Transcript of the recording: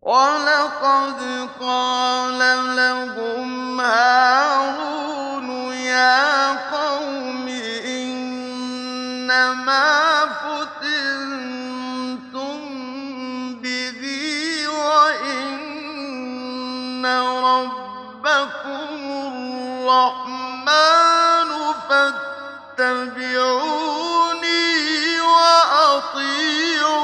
وَلَقَدْ قَالَ لَهُمْ هَارُونُ يَا قَوْمِ إِنَّمَا فُتِنتُم بِهِ وَإِنَّ رَبَّكُمُ الرَّحْمَٰنُ فَاتَّبِعُونِي وَأَطِيعُوا